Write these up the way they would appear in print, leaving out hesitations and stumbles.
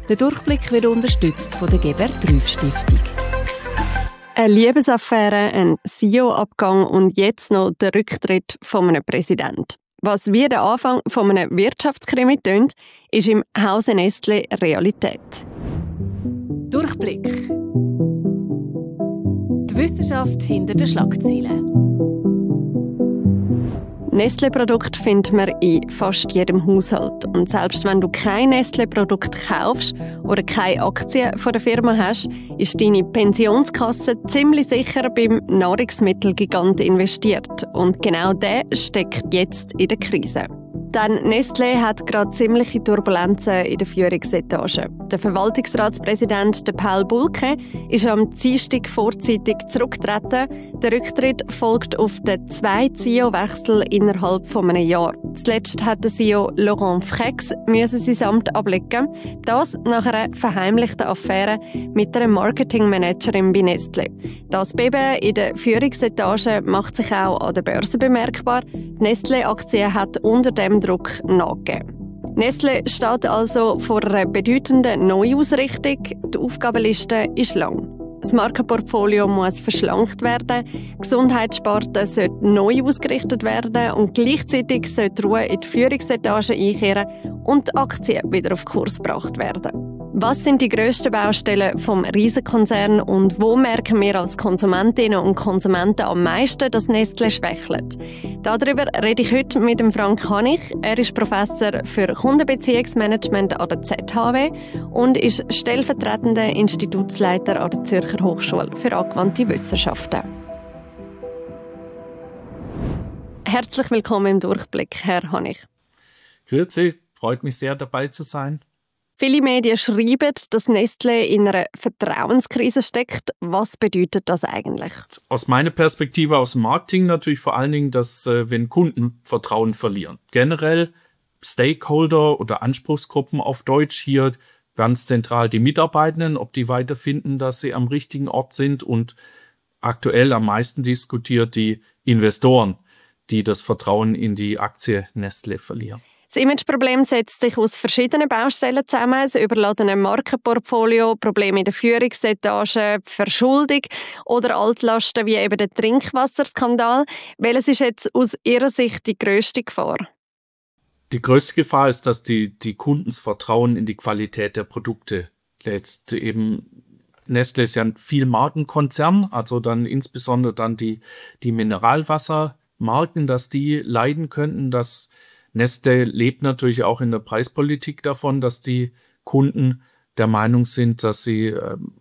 Der Durchblick wird unterstützt von der Gebert-Trüff-Stiftung. Eine Liebesaffäre, ein CEO-Abgang und jetzt noch der Rücktritt von einem Präsidenten. Was wie der Anfang von einem Wirtschaftskrimi tönt, ist im Hause Nestlé Realität. Durchblick. Die Wissenschaft hinter den Schlagzeilen. Nestlé-Produkte findet man in fast jedem Haushalt. Und selbst wenn du kein Nestlé-Produkt kaufst oder keine Aktien von der Firma hast, ist deine Pensionskasse ziemlich sicher beim Nahrungsmittelgigant investiert. Und genau der steckt jetzt in der Krise. Denn Nestlé hat gerade ziemliche Turbulenzen in der Führungsetage. Der Verwaltungsratspräsident Paul Bulcke ist am Dienstag vorzeitig zurückgetreten. Der Rücktritt folgt auf den 2 CEO-Wechsel innerhalb von einem Jahr. Zuletzt hat der CEO Laurent Frex sein Amt ablegen. Das nach einer verheimlichten Affäre mit einer Marketingmanagerin bei Nestlé. Das Beben in der Führungsetage macht sich auch an der Börse bemerkbar. Die Nestlé-Aktie hat unter dem Druck nachgegeben. Nestlé steht also vor einer bedeutenden Neuausrichtung. Die Aufgabenliste ist lang. Das Markenportfolio muss verschlankt werden, die Gesundheitssparte sollte neu ausgerichtet werden und gleichzeitig sollte Ruhe in die Führungsetage einkehren und die Aktien wieder auf Kurs gebracht werden. Was sind die grössten Baustellen vom Riesenkonzern und wo merken wir als Konsumentinnen und Konsumenten am meisten, dass Nestlé schwächelt? Darüber rede ich heute mit dem Frank Hanich. Er ist Professor für Kundenbeziehungsmanagement an der ZHW und ist stellvertretender Institutsleiter an der Zürcher Hochschule für angewandte Wissenschaften. Herzlich willkommen im Durchblick, Herr Hanich. Grüezi, freut mich sehr, dabei zu sein. Viele Medien schreiben, dass Nestlé in einer Vertrauenskrise steckt. Was bedeutet das eigentlich? Aus meiner Perspektive aus dem Marketing natürlich vor allen Dingen, dass wenn Kunden Vertrauen verlieren. Generell Stakeholder oder Anspruchsgruppen auf Deutsch hier ganz zentral die Mitarbeitenden, ob die weiterfinden, dass sie am richtigen Ort sind und aktuell am meisten diskutiert die Investoren, die das Vertrauen in die Aktie Nestlé verlieren. Das Imageproblem setzt sich aus verschiedenen Baustellen zusammen. Das überladene Markenportfolio, Probleme in der Führungsetage, Verschuldung oder Altlasten wie eben der Trinkwasserskandal. Welches ist jetzt aus Ihrer Sicht die grösste Gefahr? Die größte Gefahr ist, dass die Kunden das Vertrauen in die Qualität der Produkte lässt. Eben Nestlé ist ja ein viel Markenkonzern, also dann insbesondere dann die Mineralwassermarken, dass die leiden könnten, dass Nestlé lebt natürlich auch in der Preispolitik davon, dass die Kunden der Meinung sind, dass sie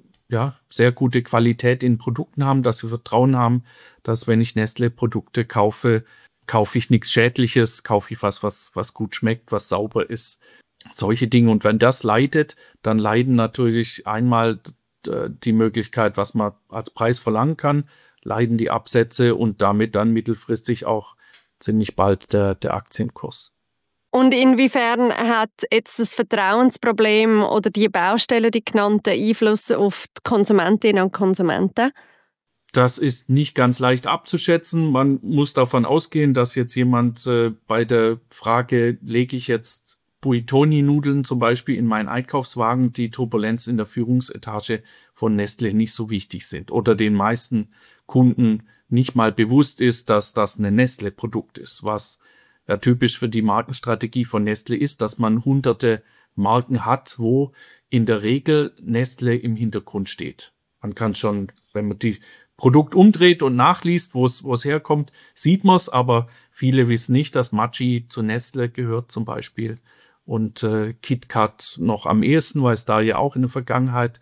sehr gute Qualität in Produkten haben, dass sie Vertrauen haben, dass wenn ich Nestlé-Produkte kaufe, kaufe ich nichts Schädliches, kaufe ich was gut schmeckt, was sauber ist. Solche Dinge. Und wenn das leidet, dann leiden natürlich einmal die Möglichkeit, was man als Preis verlangen kann, leiden die Absätze und damit dann mittelfristig auch ziemlich bald der Aktienkurs. Und inwiefern hat jetzt das Vertrauensproblem oder die Baustelle, die genannten, Einfluss auf die Konsumentinnen und Konsumenten? Das ist nicht ganz leicht abzuschätzen. Man muss davon ausgehen, dass jetzt jemand bei der Frage, lege ich jetzt Buitoni-Nudeln zum Beispiel in meinen Einkaufswagen, die Turbulenz in der Führungsetage von Nestlé nicht so wichtig sind oder den meisten Kunden nicht mal bewusst ist, dass das ein Nestlé-Produkt ist, was ja typisch für die Markenstrategie von Nestlé ist, dass man hunderte Marken hat, wo in der Regel Nestlé im Hintergrund steht. Man kann schon, wenn man die Produkt umdreht und nachliest, wo es herkommt, sieht man es, aber viele wissen nicht, dass Maggi zu Nestlé gehört zum Beispiel und KitKat noch am ehesten, weil es da ja auch in der Vergangenheit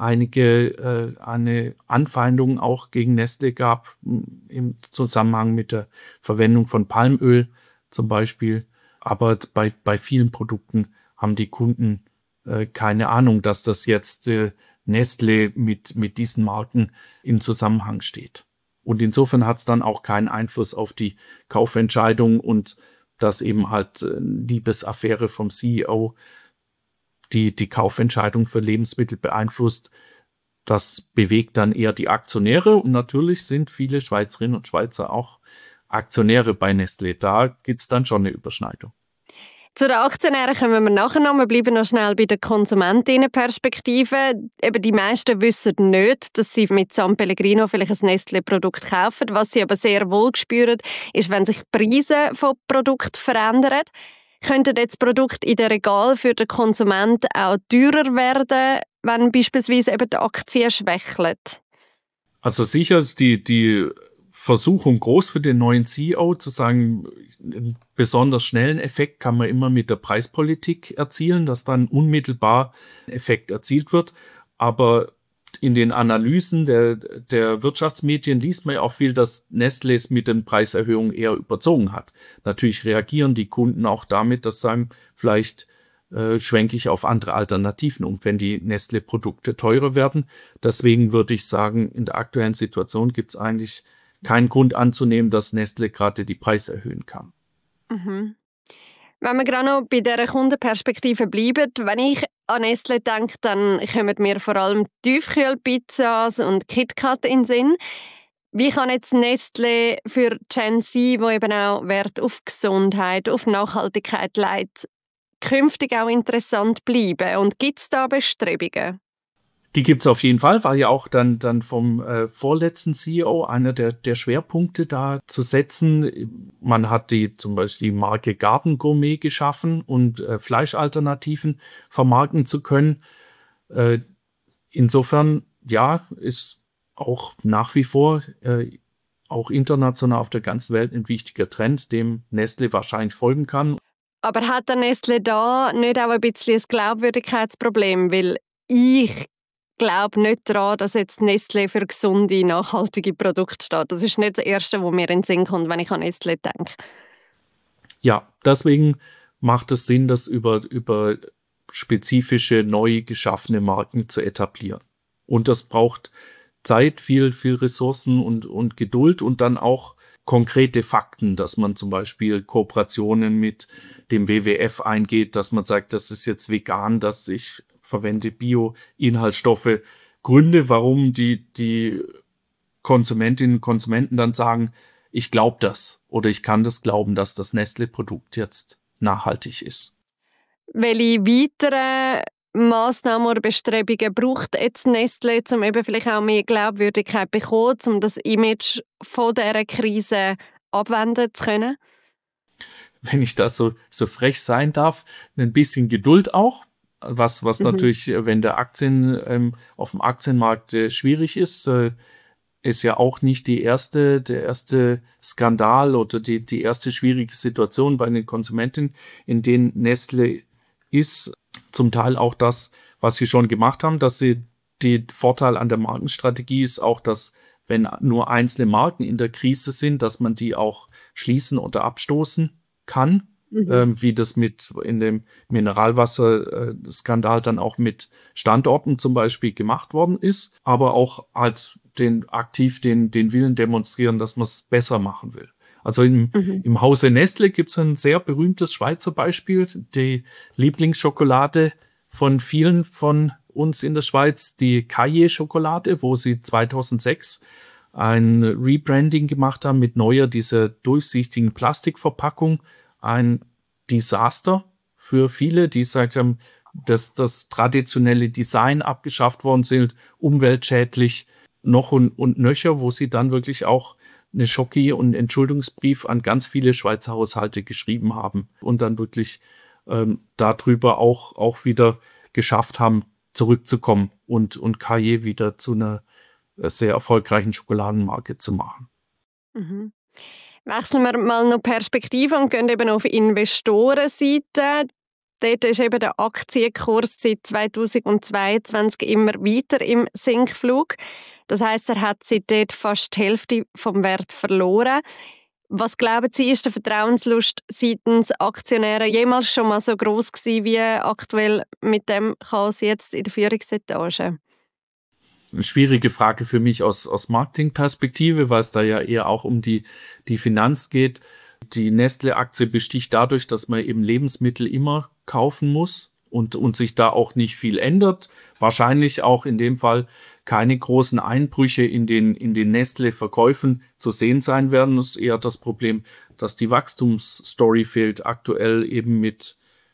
eine Anfeindung auch gegen Nestlé gab im Zusammenhang mit der Verwendung von Palmöl zum Beispiel. Aber bei vielen Produkten haben die Kunden keine Ahnung, dass das jetzt Nestlé mit diesen Marken in Zusammenhang steht. Und insofern hat es dann auch keinen Einfluss auf die Kaufentscheidung und dass eben halt Liebesaffäre vom CEO die Kaufentscheidung für Lebensmittel beeinflusst. Das bewegt dann eher die Aktionäre und natürlich sind viele Schweizerinnen und Schweizer auch Aktionäre bei Nestlé. Da gibt's dann schon eine Überschneidung. Zu den Aktionären kommen wir nachher noch. Wir bleiben noch schnell bei der Konsumentinnenperspektive. Eben die meisten wissen nicht, dass sie mit San Pellegrino vielleicht ein Nestlé-Produkt kaufen. Was sie aber sehr wohl spüren, ist, wenn sich die Preise von Produkten verändern. Könnten jetzt Produkte in den Regal für den Konsumenten auch teurer werden, wenn beispielsweise eben die Aktie schwächelt? Also sicher ist die Versuchung groß für den neuen CEO zu sagen, einen besonders schnellen Effekt kann man immer mit der Preispolitik erzielen, dass dann unmittelbar ein Effekt erzielt wird. Aber in den Analysen der Wirtschaftsmedien liest man ja auch viel, dass Nestlé es mit den Preiserhöhungen eher überzogen hat. Natürlich reagieren die Kunden auch damit, dass sagen, vielleicht schwenke ich auf andere Alternativen um, wenn die Nestlé-Produkte teurer werden. Deswegen würde ich sagen, in der aktuellen Situation gibt es eigentlich keinen Grund anzunehmen, dass Nestlé gerade die Preise erhöhen kann. Mhm. Wenn wir gerade noch bei dieser Kundenperspektive bleiben, wenn ich an Nestlé denke, dann kommen mir vor allem Tiefkühlpizzas und KitKat in den Sinn. Wie kann jetzt Nestlé für Gen Z, wo eben auch Wert auf Gesundheit, auf Nachhaltigkeit legt, künftig auch interessant bleiben? Und gibt es da Bestrebungen? Die gibt's auf jeden Fall, war ja auch dann vom vorletzten CEO einer der Schwerpunkte da zu setzen. Man hat zum Beispiel die Marke Garden Gourmet geschaffen und Fleischalternativen vermarkten zu können. Insofern, ja, ist auch nach wie vor auch international auf der ganzen Welt ein wichtiger Trend, dem Nestlé wahrscheinlich folgen kann. Aber hat der Nestlé da nicht auch ein bisschen ein Glaubwürdigkeitsproblem? Weil ich glaube nicht daran, dass jetzt Nestlé für gesunde, nachhaltige Produkte steht. Das ist nicht das Erste, was mir in den Sinn kommt, wenn ich an Nestlé denke. Ja, deswegen macht es Sinn, das über spezifische, neu geschaffene Marken zu etablieren. Und das braucht Zeit, viel Ressourcen und Geduld und dann auch konkrete Fakten, dass man zum Beispiel Kooperationen mit dem WWF eingeht, dass man sagt, das ist jetzt vegan, dass ich verwende Bio-Inhaltsstoffe. Gründe, warum die Konsumentinnen und Konsumenten dann sagen, ich glaube das oder ich kann das glauben, dass das Nestlé-Produkt jetzt nachhaltig ist. Welche weiteren Massnahmen oder Bestrebungen braucht jetzt Nestlé, um eben vielleicht auch mehr Glaubwürdigkeit zu bekommen, um das Image von dieser Krise abwenden zu können? Wenn ich das so frech sein darf, ein bisschen Geduld auch. Was natürlich, wenn der auf dem Aktienmarkt schwierig ist, ist ja auch nicht der erste Skandal oder die erste schwierige Situation bei den Konsumenten, in denen Nestlé ist. Zum Teil auch das, was sie schon gemacht haben, dass die Vorteil an der Markenstrategie ist auch, dass wenn nur einzelne Marken in der Krise sind, dass man die auch schließen oder abstoßen kann. Wie das in dem Mineralwasserskandal dann auch mit Standorten zum Beispiel gemacht worden ist, aber auch als aktiv den Willen demonstrieren, dass man es besser machen will. Also im Hause Nestlé gibt es ein sehr berühmtes Schweizer Beispiel, die Lieblingsschokolade von vielen von uns in der Schweiz, die Caillé-Schokolade, wo sie 2006 ein Rebranding gemacht haben mit dieser durchsichtigen Plastikverpackung. Ein Desaster für viele, die gesagt haben, dass das traditionelle Design abgeschafft worden sind, umweltschädlich noch und nöcher, wo sie dann wirklich auch eine Schocki- und Entschuldigungsbrief an ganz viele Schweizer Haushalte geschrieben haben und dann wirklich darüber auch wieder geschafft haben, zurückzukommen und Caillé wieder zu einer sehr erfolgreichen Schokoladenmarke zu machen. Mhm. Wechseln wir mal noch Perspektive und gehen eben auf Investorenseite. Dort ist eben der Aktienkurs seit 2022 immer weiter im Sinkflug. Das heisst, er hat seitdem fast die Hälfte vom Wert verloren. Was glauben Sie, ist der Vertrauenslust seitens Aktionäre jemals schon mal so gross gewesen wie aktuell mit dem Chaos jetzt in der Führungsetage? Eine schwierige Frage für mich aus Marketingperspektive, weil es da ja eher auch um die Finanz geht. Die Nestlé-Aktie besticht dadurch, dass man eben Lebensmittel immer kaufen muss und sich da auch nicht viel ändert. Wahrscheinlich auch in dem Fall keine großen Einbrüche in den Nestlé-Verkäufen zu sehen sein werden. Das ist eher das Problem, dass die Wachstumsstory fehlt aktuell eben mit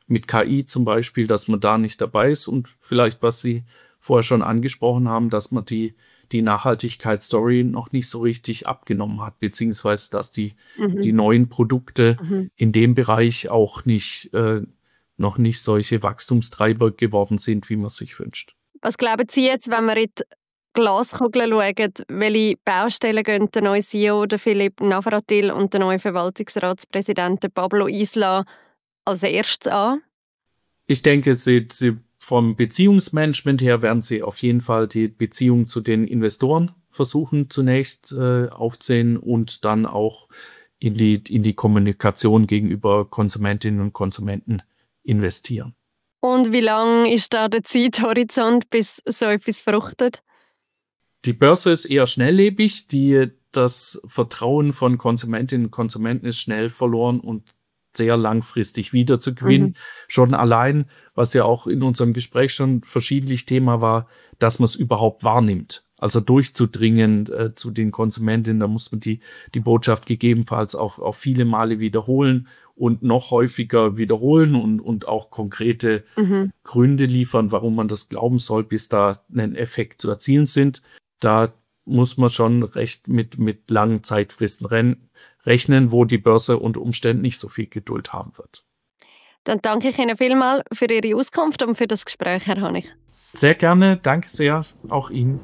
mit KI zum Beispiel, dass man da nicht dabei ist und vielleicht, was Sie vorher schon angesprochen haben, dass man die Nachhaltigkeitsstory noch nicht so richtig abgenommen hat, beziehungsweise dass die neuen Produkte in dem Bereich auch noch nicht solche Wachstumstreiber geworden sind, wie man sich wünscht. Was glauben Sie jetzt, wenn wir in die Glaskugel schauen, welche Baustellen gehen der neue CEO, der Philipp Navratil, und der neue Verwaltungsratspräsident Pablo Isla als erstes an? Ich denke, sie vom Beziehungsmanagement her werden sie auf jeden Fall die Beziehung zu den Investoren versuchen zunächst aufzunehmen und dann auch in die Kommunikation gegenüber Konsumentinnen und Konsumenten investieren. Und wie lang ist da der Zeithorizont, bis so etwas fruchtet? Die Börse ist eher schnelllebig. Das Vertrauen von Konsumentinnen und Konsumenten ist schnell verloren und sehr langfristig wieder zu gewinnen. Schon allein, was ja auch in unserem Gespräch schon verschiedentlich Thema war, dass man es überhaupt wahrnimmt. Also durchzudringen zu den Konsumentinnen, da muss man die Botschaft gegebenenfalls auch viele Male wiederholen und noch häufiger wiederholen und auch konkrete Gründe liefern, warum man das glauben soll, bis da ein Effekt zu erzielen sind. Da muss man schon recht mit langen Zeitfristen rechnen, wo die Börse unter Umständen nicht so viel Geduld haben wird. Dann danke ich Ihnen vielmals für Ihre Auskunft und für das Gespräch, Herr Hanig. Sehr gerne, danke sehr, auch Ihnen.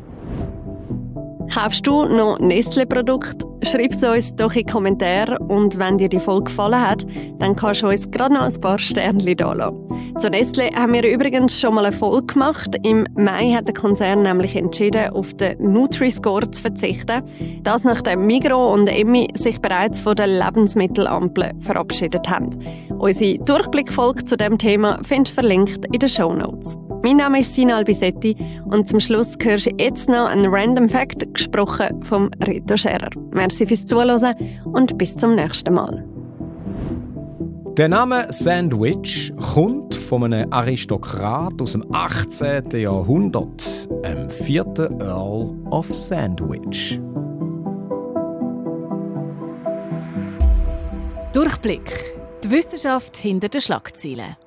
Kaufst du noch Nestle-Produkte? Schreib es uns doch in die Kommentare, und wenn dir die Folge gefallen hat, dann kannst du uns gerade noch ein paar Sternchen da lassen. Zu Nestle haben wir übrigens schon mal eine Folge gemacht. Im Mai hat der Konzern nämlich entschieden, auf den Nutri-Score zu verzichten. Das nachdem Migros und Emmi sich bereits von der Lebensmittelampel verabschiedet haben. Unsere Durchblickfolge zu diesem Thema findest du verlinkt in den Shownotes. Mein Name ist Sina Albisetti und zum Schluss hörst du jetzt noch einen Random Fact, gesprochen vom Reto Scherer. Merci fürs Zuhören und bis zum nächsten Mal. Der Name Sandwich kommt von einem Aristokrat aus dem 18. Jahrhundert, dem 4. Earl of Sandwich. Durchblick. Die Wissenschaft hinter den Schlagzeilen.